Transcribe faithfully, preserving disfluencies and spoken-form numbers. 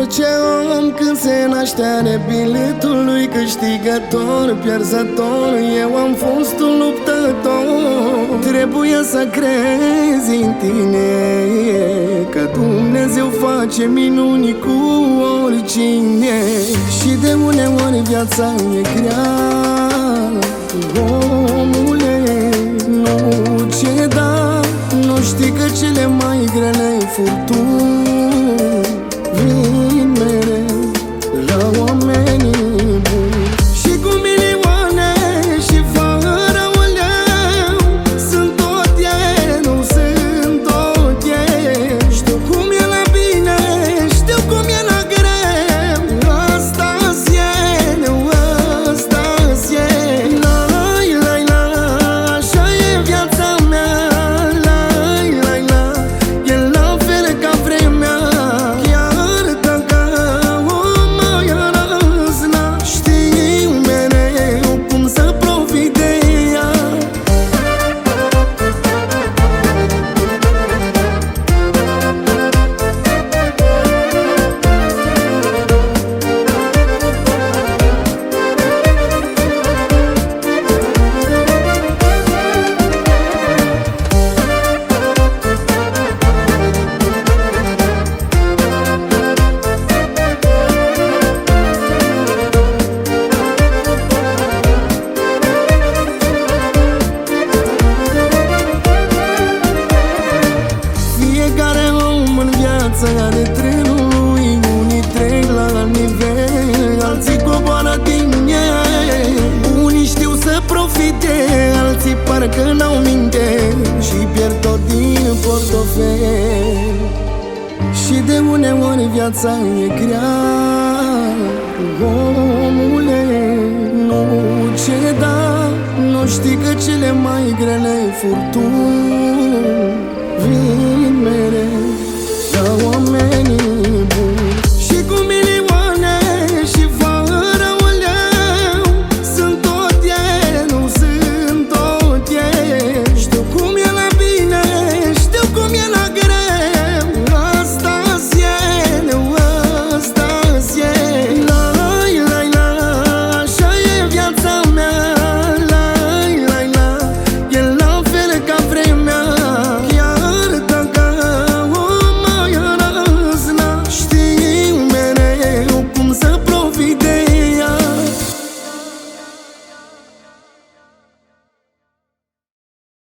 Orice om când se naște are biletul lui câștigător, pierzător. Eu am fost un luptător. Trebuie să crezi în tine că Dumnezeu face minuni cu oricine. Și de uneori viața e grea, omule, nu ceda. Nu știi că cele mai grele furtuni vin mereu la oamenii buni. Și cu milioane și fără un leu, sunt tot ei, nu sunt tot ei. Știu cum e la bine, știu cum e la greu. Asta-s eu, asta-s eu. Lai, lai, la, așa e viața mea. Are trenul lui, unii trec la nivel, alții coboară din el. Unii știu să profite, alții parcă n-au minte și pierd tot din portofel. Și de uneori viața e grea, omule, nu ceda. Nu știi că cele mai grele furtuni vin mereu